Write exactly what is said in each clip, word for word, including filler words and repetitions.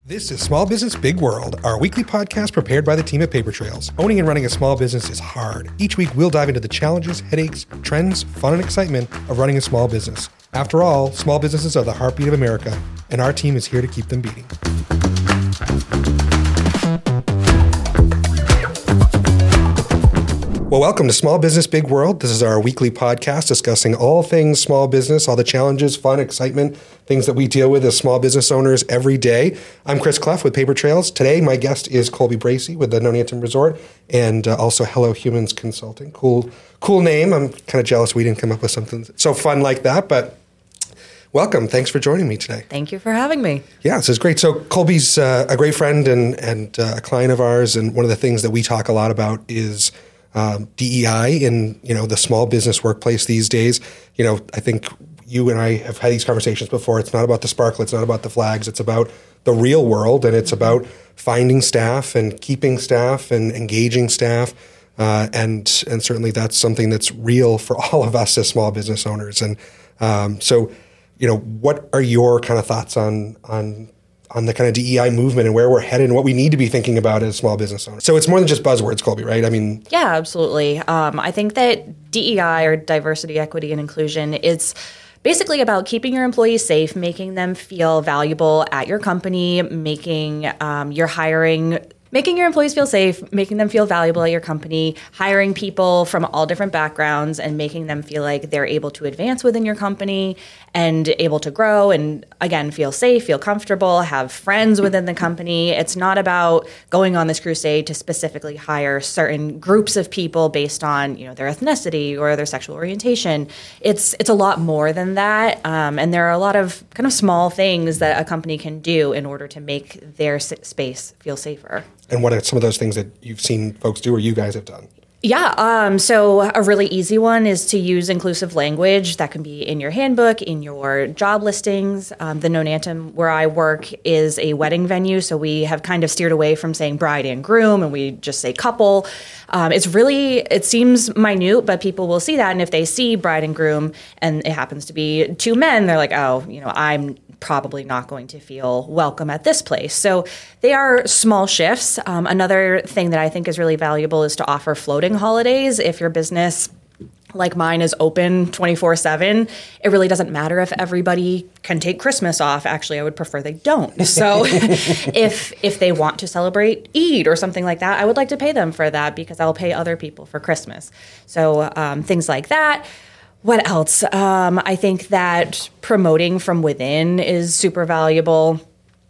This is Small Business Big World, our weekly podcast prepared by the team at Paper Trails. Owning and running a small business is hard. Each week, we'll dive into the challenges, headaches, trends, fun, and excitement of running a small business. After all, small businesses are the heartbeat of America, and our team is here to keep them beating. Well, welcome to Small Business Big World. This is our weekly podcast discussing all things small business, all the challenges, fun, excitement, things that we deal with as small business owners every day. I'm Chris Clough with Paper Trails. Today, my guest is Colby Bracey with the Nonantum Resort and uh, also Hello Humans Consulting. Cool, cool name. I'm kind of jealous we didn't come up with something so fun like that, but welcome. Thanks for joining me today. Thank you for having me. Yeah, this is great. So Colby's uh, a great friend and, and uh, a client of ours, and one of the things that we talk a lot about is Um, D E I in, you know, the small business workplace these days. You know, I think you and I have had these conversations before. It's not about the sparkle. It's not about the flags. It's about the real world, and it's about finding staff and keeping staff and engaging staff. Uh, and and certainly that's something that's real for all of us as small business owners. And um, so, you know, what are your kind of thoughts on on on the kind of D E I movement and where we're headed and what we need to be thinking about as small business owners? So it's more than just buzzwords, Colby, right? I mean, yeah, absolutely. Um, I think that D E I, or diversity, equity, and inclusion, is basically about keeping your employees safe, making them feel valuable at your company, making um, your hiring Making your employees feel safe, making them feel valuable at your company, hiring people from all different backgrounds, and making them feel like they're able to advance within your company and able to grow and, again, feel safe, feel comfortable, have friends within the company. It's not about going on this crusade to specifically hire certain groups of people based on, you know, their ethnicity or their sexual orientation. It's it's a lot more than that, um, and there are a lot of kind of small things that a company can do in order to make their s- space feel safer. And what are some of those things that you've seen folks do or you guys have done? Yeah, um, so a really easy one is to use inclusive language. That can be in your handbook, in your job listings. Um, the Nonantum, where I work, is a wedding venue, so we have kind of steered away from saying bride and groom, and we just say couple. Um, it's really, it seems minute, but people will see that, and if they see bride and groom, and it happens to be two men, they're like, oh, you know, I'm probably not going to feel welcome at this place. So they are small shifts. Um, another thing that I think is really valuable is to offer floating holidays. If your business, like mine, is open twenty-four seven, it really doesn't matter if everybody can take Christmas off. Actually, I would prefer they don't. So if if they want to celebrate Eid or something like that, I would like to pay them for that because I'll pay other people for Christmas. So um, things like that. What else? Um, I think that promoting from within is super valuable.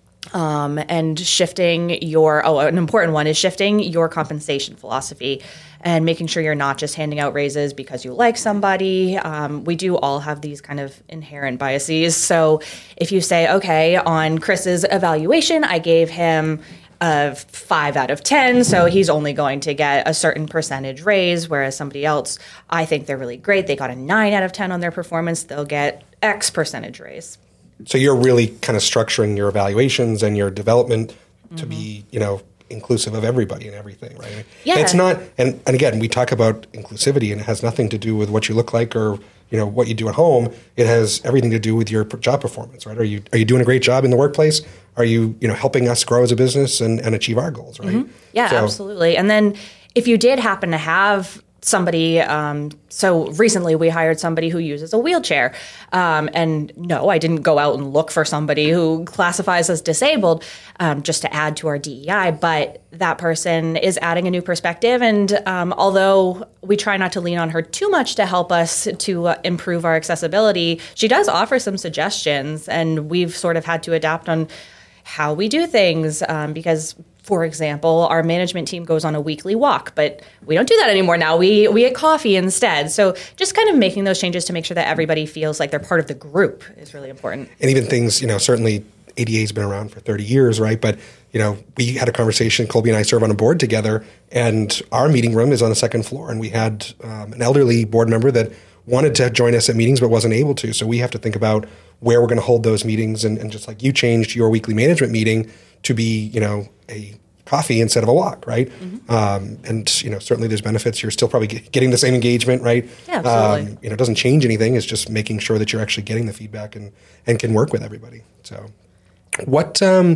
Um, and shifting your, oh, an important one is shifting your compensation philosophy and making sure you're not just handing out raises because you like somebody. Um, we do all have these kind of inherent biases. So if you say, okay, on Chris's evaluation, I gave him a five out of ten, so he's only going to get a certain percentage raise, whereas somebody else, I think they're really great, they got a nine out of ten on their performance, they'll get X percentage raise. So you're really kind of structuring your evaluations and your development to mm-hmm. be, you know, inclusive of everybody and everything, right? Yeah. It's not, and, and again, we talk about inclusivity, and it has nothing to do with what you look like or, you know, what you do at home. It has everything to do with your job performance, right? Are you are you doing a great job in the workplace? Are you, you know, helping us grow as a business and, and achieve our goals, right? Mm-hmm. Yeah, so, absolutely. And then if you did happen to have somebody, um, so recently we hired somebody who uses a wheelchair. Um, and no, I didn't go out and look for somebody who classifies as disabled um, just to add to our D E I, but that person is adding a new perspective. And um, although we try not to lean on her too much to help us to uh, improve our accessibility, she does offer some suggestions, and we've sort of had to adapt on how we do things um, because, for example, our management team goes on a weekly walk, but we don't do that anymore now. We we get coffee instead. So just kind of making those changes to make sure that everybody feels like they're part of the group is really important. And even things, you know, certainly A D A's been around for thirty years, right? But, you know, we had a conversation, Colby and I serve on a board together, and our meeting room is on the second floor. And we had um, an elderly board member that wanted to join us at meetings but wasn't able to. So we have to think about where we're going to hold those meetings. And, and just like you changed your weekly management meeting to be, you know, a coffee instead of a walk, right? Mm-hmm. Um, and, you know, certainly there's benefits. You're still probably get, getting the same engagement, right? Yeah, absolutely. Um, you know, it doesn't change anything. It's just making sure that you're actually getting the feedback and, and can work with everybody. So what, um,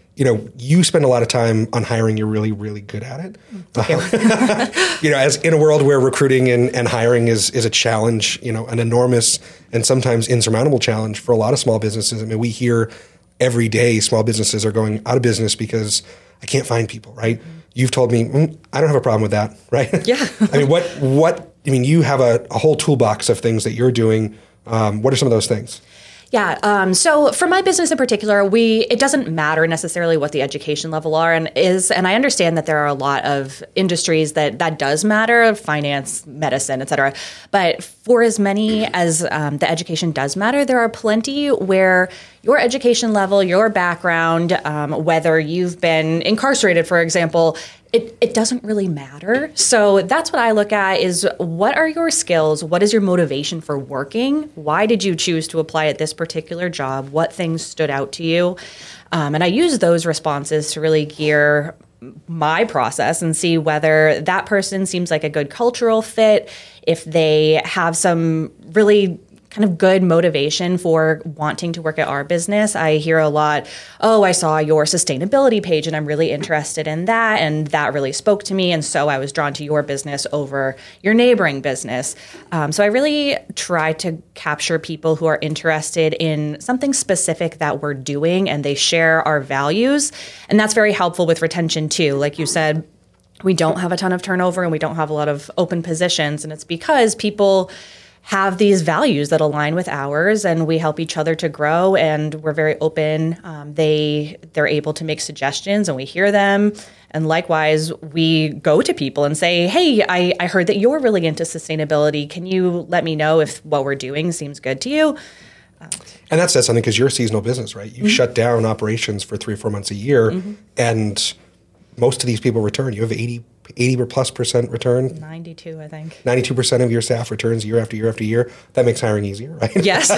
you know, you spend a lot of time on hiring. You're really, really good at it. Uh, you know, as in a world where recruiting and, and hiring is is a challenge, you know, an enormous and sometimes insurmountable challenge for a lot of small businesses. I mean, we hear every day small businesses are going out of business because I can't find people, right? Mm-hmm. You've told me, mm, I don't have a problem with that, right? Yeah. I mean, what, what, I mean, you have a, a whole toolbox of things that you're doing. Um, what are some of those things? Yeah. Um, so for my business in particular, we it doesn't matter necessarily what the education level are and is, and I understand that there are a lot of industries that that does matter, finance, medicine, et cetera. But for as many as um, the education does matter, there are plenty where your education level, your background, um, whether you've been incarcerated, for example, It, it doesn't really matter. So that's what I look at is what are your skills? What is your motivation for working? Why did you choose to apply at this particular job? What things stood out to you? Um, and I use those responses to really gear my process and see whether that person seems like a good cultural fit, if they have some really kind of good motivation for wanting to work at our business. I hear a lot, oh, I saw your sustainability page and I'm really interested in that. And that really spoke to me. And so I was drawn to your business over your neighboring business. Um, so I really try to capture people who are interested in something specific that we're doing and they share our values. And that's very helpful with retention too. Like you said, we don't have a ton of turnover and we don't have a lot of open positions. And it's because people have these values that align with ours and we help each other to grow and we're very open. Um, they, they're able to make suggestions and we hear them. And likewise, we go to people and say, hey, I, I heard that you're really into sustainability. Can you let me know if what we're doing seems good to you? Um, and that says something because you're a seasonal business, right? You mm-hmm. shut down operations for three or four months a year mm-hmm. and most of these people return. You have eighty eighty plus percent return. ninety-two, I think. ninety-two percent of your staff returns year after year after year. That makes hiring easier, right? Yes.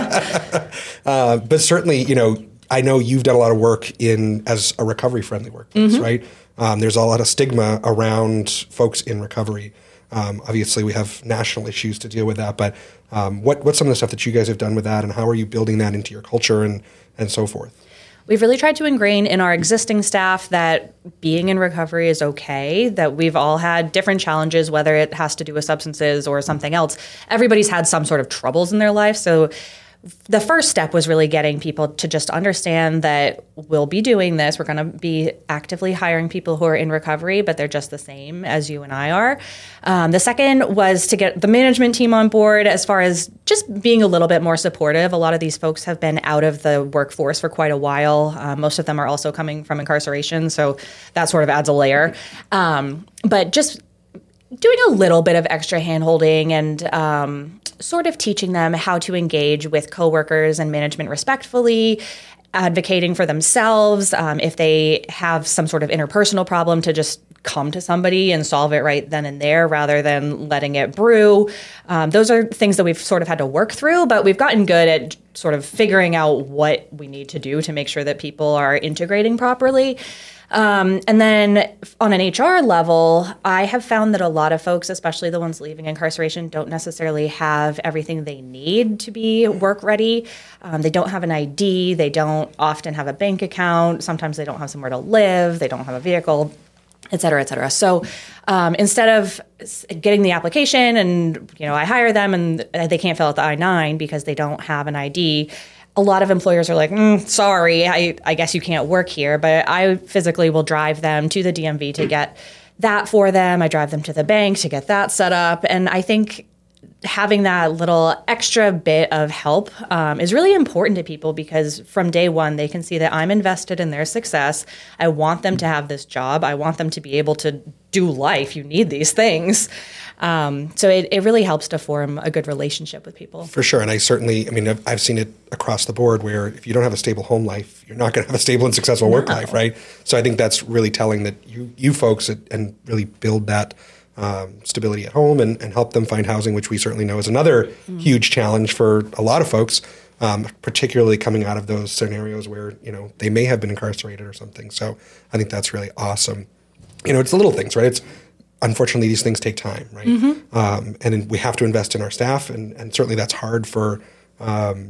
uh, but certainly, you know, I know you've done a lot of work in as a recovery-friendly workplace, mm-hmm. right? Um, there's a lot of stigma around folks in recovery. Um, obviously, we have national issues to deal with that. But um, what what's some of the stuff that you guys have done with that, and how are you building that into your culture and and so forth? We've really tried to ingrain in our existing staff that being in recovery is okay, that we've all had different challenges, whether it has to do with substances or something else. Everybody's had some sort of troubles in their life. So the first step was really getting people to just understand that we'll be doing this. We're going to be actively hiring people who are in recovery, but they're just the same as you and I are. Um, the second was to get the management team on board as far as just being a little bit more supportive. A lot of these folks have been out of the workforce for quite a while. Uh, most of them are also coming from incarceration, so that sort of adds a layer. Um, but just doing a little bit of extra hand-holding and um, sort of teaching them how to engage with coworkers and management respectfully, advocating for themselves. Um, if they have some sort of interpersonal problem, to just come to somebody and solve it right then and there rather than letting it brew. Um, those are things that we've sort of had to work through, but we've gotten good at sort of figuring out what we need to do to make sure that people are integrating properly. Um, and then on an H R level, I have found that a lot of folks, especially the ones leaving incarceration, don't necessarily have everything they need to be work ready. Um, they don't have an I D. They don't often have a bank account. Sometimes they don't have somewhere to live. They don't have a vehicle, et cetera, et cetera. So um, instead of getting the application and, you know, I hire them and they can't fill out the I nine because they don't have an I D, a lot of employers are like, mm, sorry, I, I guess you can't work here. But I physically will drive them to the D M V to get that for them. I drive them to the bank to get that set up. And I think having that little extra bit of help um, is really important to people because from day one, they can see that I'm invested in their success. I want them to have this job. I want them to be able to do life. You need these things. Um, so it, it really helps to form a good relationship with people. For sure. And I certainly, I mean, I've, I've seen it across the board where if you don't have a stable home life, you're not going to have a stable and successful no. work life, right? So I think that's really telling that you, you folks at, and really build that um, stability at home and, and help them find housing, which we certainly know is another mm. huge challenge for a lot of folks, um, particularly coming out of those scenarios where, you know, they may have been incarcerated or something. So I think that's really awesome. You know, it's the little things, right? It's unfortunately, these things take time, right? Mm-hmm. Um, and we have to invest in our staff, and, and certainly that's hard for um,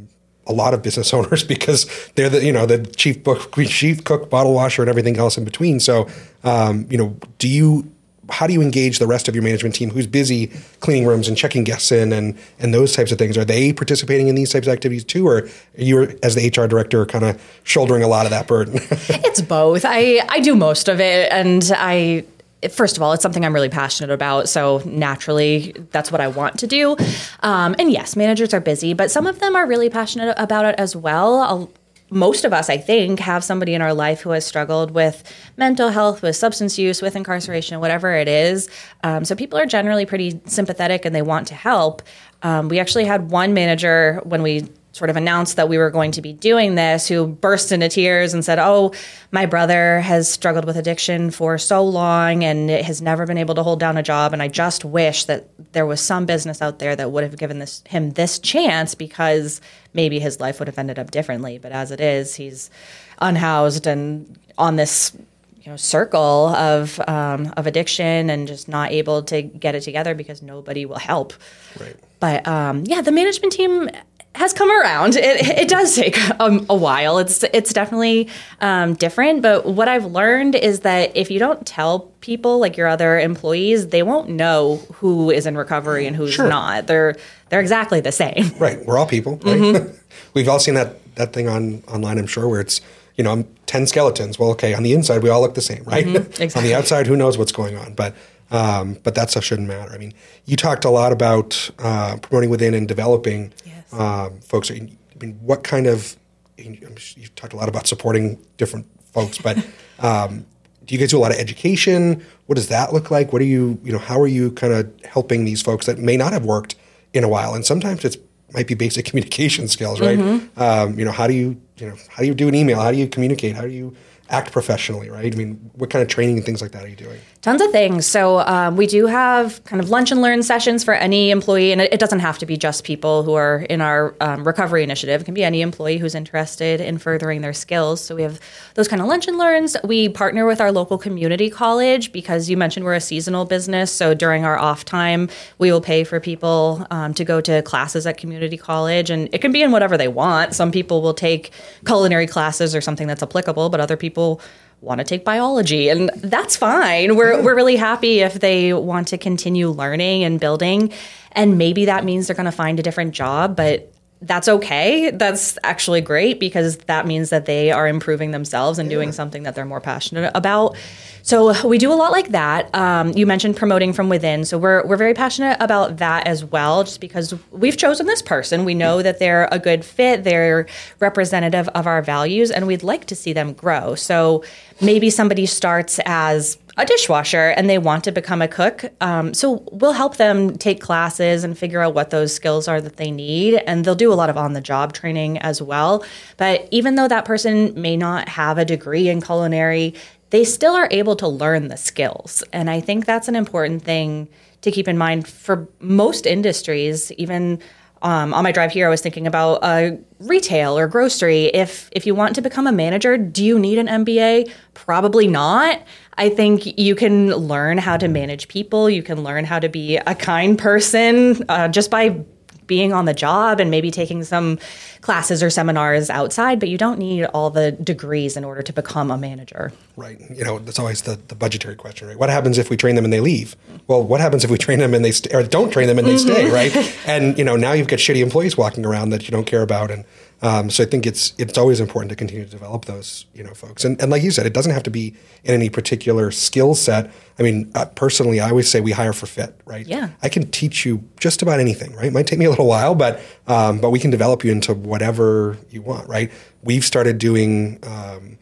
a lot of business owners because they're the, you know, the chief book, chief cook, bottle washer, and everything else in between. So, um, you know, do you, how do you engage the rest of your management team who's busy cleaning rooms and checking guests in and, and those types of things? Are they participating in these types of activities too? Or are you, as the H R director, kind of shouldering a lot of that burden? It's both. I, I do most of it. And I, first of all, it's something I'm really passionate about. So naturally, that's what I want to do. Um, and yes, managers are busy, but some of them are really passionate about it as well. I'll, most of us, I think, have somebody in our life who has struggled with mental health, with substance use, with incarceration, whatever it is. Um, so people are generally pretty sympathetic and they want to help. Um, we actually had one manager when we sort of announced that we were going to be doing this who burst into tears and said, oh, my brother has struggled with addiction for so long and has never been able to hold down a job. And I just wish that there was some business out there that would have given this him this chance because maybe his life would have ended up differently. But as it is, he's unhoused and on this you know, circle of um, of addiction and just not able to get it together because nobody will help. Right. But um, yeah, the management team has come around. It, it does take a, a while. It's it's definitely um, different. But what I've learned is that if you don't tell people, like your other employees, they won't know who is in recovery and who's Sure. not. They're they're exactly the same. Right. We're all people, right? Mm-hmm. We've all seen that that thing on online, I'm sure, where it's, you know, I'm ten skeletons. Well, okay, on the inside, we all look the same, right? Mm-hmm. Exactly. On the outside, who knows what's going on? But um, but that stuff shouldn't matter. I mean, you talked a lot about uh, promoting within and developing Yes. um, folks. I mean, what kind of, you talked a lot about supporting different folks, but um, do you guys do a lot of education? What does that look like? What are you, you know, how are you kind of helping these folks that may not have worked in a while? And sometimes it's might be basic communication skills, right? Mm-hmm. Um, you know, how do you, you know, how do you do an email? How do you communicate? How do you act professionally, right? I mean, what kind of training and things like that are you doing? Tons of things. So um, we do have kind of lunch and learn sessions for any employee, and it, it doesn't have to be just people who are in our um, recovery initiative. It can be any employee who's interested in furthering their skills. So we have those kind of lunch and learns. We partner with our local community college because you mentioned we're a seasonal business. So during our off time, we will pay for people um, to go to classes at community college, and it can be in whatever they want. Some people will take culinary classes or something that's applicable, but other people want to take biology, and that's fine. We're we're really happy if they want to continue learning and building, and maybe that means they're going to find a different job, but that's okay. That's actually great because that means that they are improving themselves and yeah. doing something that they're more passionate about. So we do a lot like that. Um, you mentioned promoting from within. So we're we're very passionate about that as well, just because we've chosen this person. We know that they're a good fit. They're representative of our values, and we'd like to see them grow. So maybe somebody starts as a dishwasher and they want to become a cook. Um, so we'll help them take classes and figure out what those skills are that they need. And they'll do a lot of on-the-job training as well. But even though that person may not have a degree in culinary, they still are able to learn the skills. And I think that's an important thing to keep in mind for most industries. Even um, on my drive here, I was thinking about uh, retail or grocery. If if you want to become a manager, do you need an M B A? Probably not. I think you can learn how to manage people. You can learn how to be a kind person uh, just by being on the job and maybe taking some classes or seminars outside, but you don't need all the degrees in order to become a manager. Right. You know, that's always the, the budgetary question, right? What happens if we train them and they leave? Well, what happens if we train them and they st- or don't train them and they stay, right? And, you know, now you've got shitty employees walking around that you don't care about. And um, so I think it's it's always important to continue to develop those, you know, folks. And, and like you said, it doesn't have to be in any particular skill set. I mean, uh, personally, I always say we hire for fit, right? Yeah. I can teach you just about anything, right? It might take me a little while, but um, but we can develop you into whatever you want, right? We've started doing, um,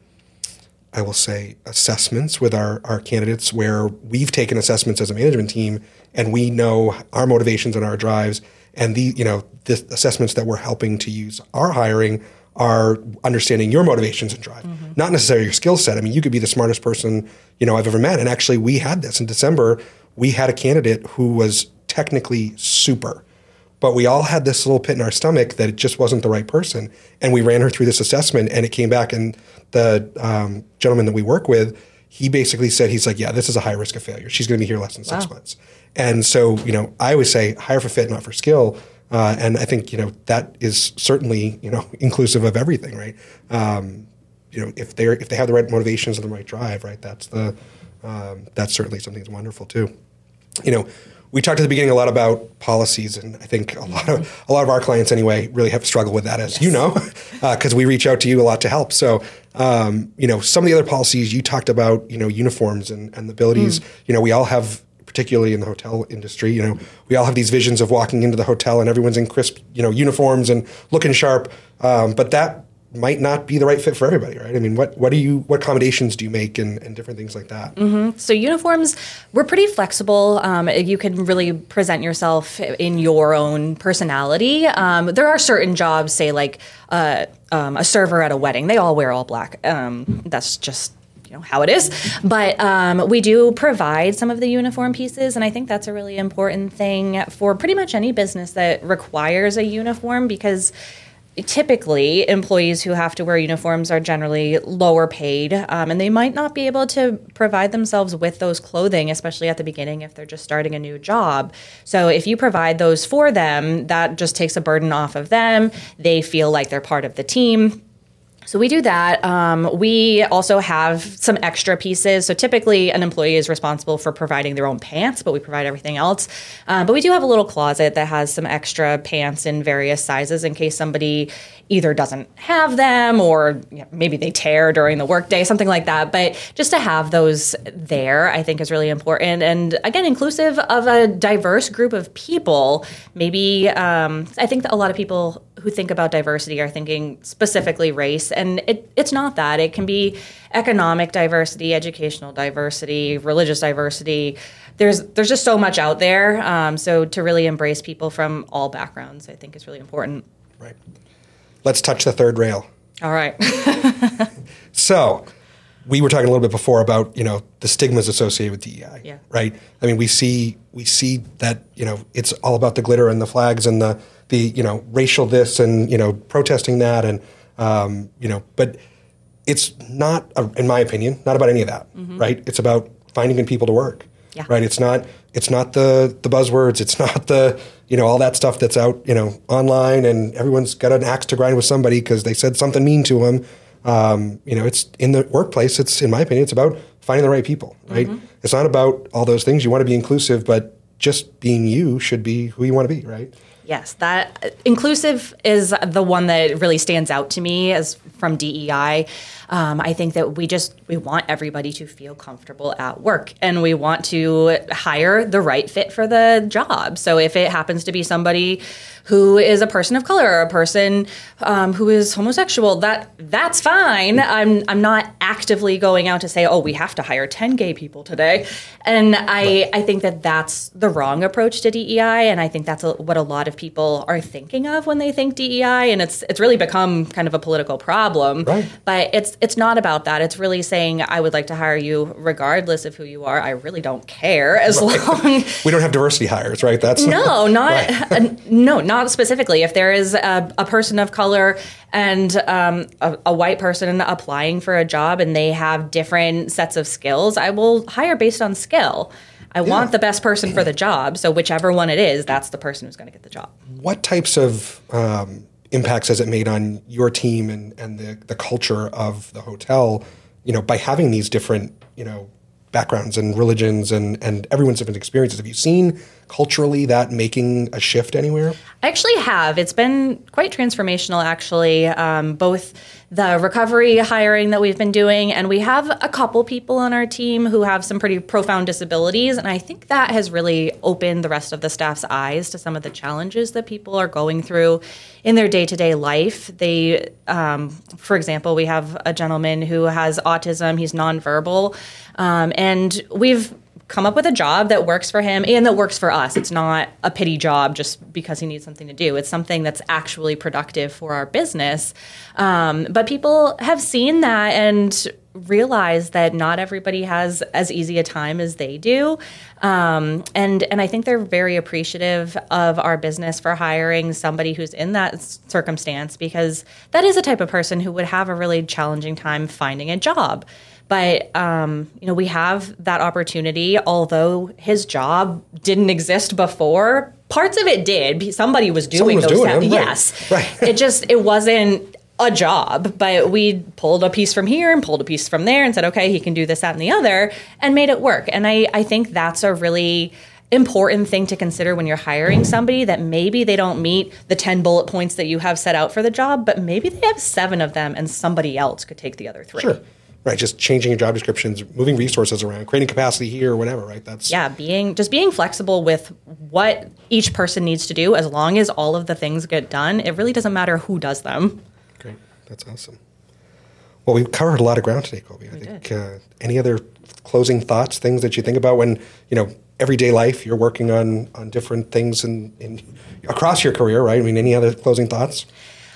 I will say, assessments with our, our candidates where we've taken assessments as a management team and we know our motivations and our drives, and the you know the assessments that we're helping to use our hiring are understanding your motivations and drive, mm-hmm. not necessarily your skill set. I mean, you could be the smartest person, you know, I've ever met. And actually we had this in December. We had a candidate who was technically super, but we all had this little pit in our stomach that it just wasn't the right person. And we ran her through this assessment and it came back, and the um, gentleman that we work with, he basically said, he's like, yeah, this is a high risk of failure. She's going to be here less than six wow. months. And so, you know, I always say hire for fit, not for skill. Uh, and I think, you know, that is certainly, you know, inclusive of everything, right? Um, you know, if they're if they have the right motivations and the right drive, right, that's the um, that's certainly something that's wonderful too. You know, we talked at the beginning a lot about policies, and I think a lot of a lot of our clients anyway really have struggled with that, as yes. you know, because uh, we reach out to you a lot to help. So, um, you know, some of the other policies you talked about, you know, uniforms and, and the abilities. Mm. You know, we all have, particularly in the hotel industry, you know, we all have these visions of walking into the hotel and everyone's in crisp, you know, uniforms and looking sharp, um, but that might not be the right fit for everybody, right? I mean, what what do you what accommodations do you make and, and different things like that? Mm-hmm. So uniforms, we're pretty flexible. Um, you can really present yourself in your own personality. Um, there are certain jobs, say like uh, um, a server at a wedding, they all wear all black. Um, that's just you know how it is. But um, we do provide some of the uniform pieces, and I think that's a really important thing for pretty much any business that requires a uniform, because typically, employees who have to wear uniforms are generally lower paid, um, and they might not be able to provide themselves with those clothing, especially at the beginning if they're just starting a new job. So if you provide those for them, that just takes a burden off of them. They feel like they're part of the team. So we do that. Um, we also have some extra pieces. So typically an employee is responsible for providing their own pants, but we provide everything else. Uh, but we do have a little closet that has some extra pants in various sizes in case somebody either doesn't have them or you know, maybe they tear during the workday, something like that. But just to have those there, I think is really important. And again, inclusive of a diverse group of people. Maybe um, I think that a lot of people who think about diversity are thinking specifically race, and it, it's not that. It can be economic diversity, educational diversity, religious diversity. There's there's just so much out there. Um, so to really embrace people from all backgrounds, I think is really important. Right. Let's touch the third rail. All right. So we were talking a little bit before about, you know, the stigmas associated with D E I, yeah. right? I mean, we see we see that, you know, it's all about the glitter and the flags and the, the you know, racial this and, you know, protesting that and, um, you know, but it's not, uh, in my opinion, not about any of that, mm-hmm. right? It's about finding good people to work, yeah. right? It's not it's not the the buzzwords. It's not the, you know, all that stuff that's out, you know, online and everyone's got an axe to grind with somebody because they said something mean to them. Um, you know, it's in the workplace. It's, in my opinion, it's about finding the right people, right? Mm-hmm. It's not about all those things. You want to be inclusive, but just being you should be who you want to be, right? Yes, that inclusive is the one that really stands out to me as from D E I. Um, I think that we just we want everybody to feel comfortable at work, and we want to hire the right fit for the job. So if it happens to be somebody who is a person of color or a person um, who is homosexual, that that's fine. I'm I'm not actively going out to say, oh, we have to hire ten gay people today. And I, I think that that's the wrong approach to D E I, and I think that's a, what a lot of people are thinking of when they think D E I, and it's it's really become kind of a political problem. Right. But it's it's not about that. It's really saying, I would like to hire you regardless of who you are. I really don't care as right. long. We don't have diversity hires, right? That's no, not right. uh, no, not specifically. If there is a, a person of color and um, a, a white person applying for a job and they have different sets of skills, I will hire based on skill. I yeah. want the best person for the job. So whichever one it is, that's the person who's going to get the job. What types of um, impacts has it made on your team and, and the, the culture of the hotel, you know, by having these different, you know, backgrounds and religions and, and everyone's different experiences? Have you seen culturally that making a shift anywhere? I actually have. It's been quite transformational, actually, um, both the recovery hiring that we've been doing, and we have a couple people on our team who have some pretty profound disabilities, and I think that has really opened the rest of the staff's eyes to some of the challenges that people are going through in their day-to-day life. They, um, for example, we have a gentleman who has autism. He's nonverbal, um, and we've come up with a job that works for him and that works for us. It's not a pity job just because he needs something to do. It's something that's actually productive for our business. Um, but people have seen that and realized that not everybody has as easy a time as they do. Um, and, and I think they're very appreciative of our business for hiring somebody who's in that circumstance, because that is a type of person who would have a really challenging time finding a job. But, um, you know, we have that opportunity, although his job didn't exist before. parts of it did. Somebody was doing Someone was those. doing ta- them, yes. Right. right. It just, it wasn't a job, but we pulled a piece from here and pulled a piece from there and said, okay, he can do this, that, and the other, and made it work. And I, I think that's a really important thing to consider when you're hiring somebody, that maybe they don't meet the ten bullet points that you have set out for the job, but maybe they have seven of them and somebody else could take the other three. Sure. Right. Just changing your job descriptions, moving resources around, creating capacity here or whatever, right? That's Yeah, being just being flexible with what each person needs to do, as long as all of the things get done, it really doesn't matter who does them. Great. That's awesome. Well, we've covered a lot of ground today, Colby. I We think uh, any other closing thoughts, things that you think about when, you know, everyday life, you're working on on different things in, in across your career, right? I mean, any other closing thoughts?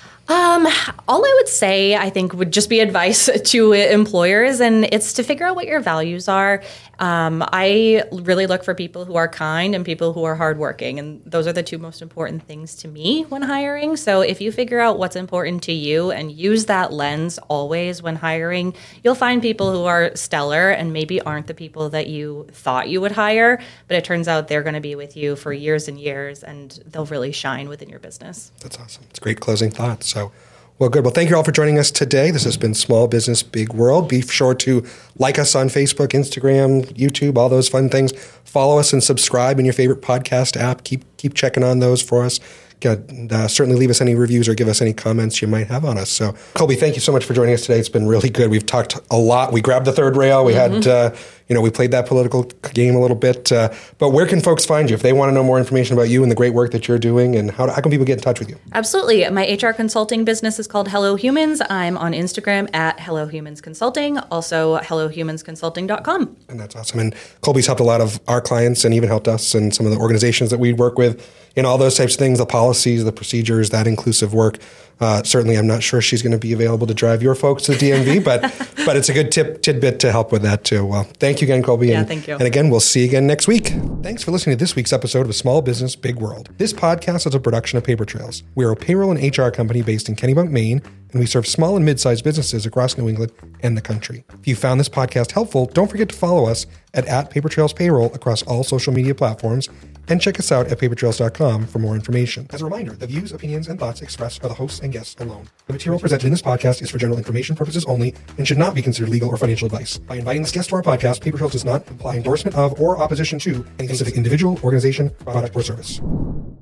Um, all I would say, I think, would just be advice to employers, and it's to figure out what your values are. Um, I really look for people who are kind and people who are hardworking, and those are the two most important things to me when hiring. So if you figure out what's important to you and use that lens always when hiring, you'll find people who are stellar and maybe aren't the people that you thought you would hire, but it turns out they're going to be with you for years and years, and they'll really shine within your business. That's awesome. It's great closing thoughts. So, well, good. Well, thank you all for joining us today. This has been Small Business, Big World. Be sure to like us on Facebook, Instagram, YouTube, all those fun things. Follow us and subscribe in your favorite podcast app. Keep keep checking on those for us. And, uh, certainly leave us any reviews or give us any comments you might have on us. So, Colby, thank you so much for joining us today. It's been really good. We've talked a lot. We grabbed the third rail. We mm-hmm. had, uh, you know, we played that political game a little bit. Uh, but where can folks find you if they want to know more information about you and the great work that you're doing? And how, how can people get in touch with you? Absolutely. My H R consulting business is called Hello Humans. I'm on Instagram at Hello Humans Consulting, also hello humans consulting dot com. And that's awesome. And Colby's helped a lot of our clients and even helped us and some of the organizations that we work with in all those types of things, the policies, the procedures, that inclusive work. Uh, certainly, I'm not sure she's going to be available to drive your folks to the D M V, but but it's a good tip tidbit to help with that too. Well, thank you again, Colby. Yeah, and, thank you. And again, we'll see you again next week. Thanks for listening to this week's episode of Small Business, Big World. This podcast is a production of Paper Trails. We are a payroll and H R company based in Kennebunk, Maine, and we serve small and mid-sized businesses across New England and the country. If you found this podcast helpful, don't forget to follow us at, at Paper Trails Payroll across all social media platforms, and check us out at paper trails dot com for more information. As a reminder, the views, opinions, and thoughts expressed are the hosts and guests alone. The material presented in this podcast is for general information purposes only and should not be considered legal or financial advice. By inviting this guest to our podcast, Paper Trails does not imply endorsement of or opposition to any specific individual, organization, product, or service.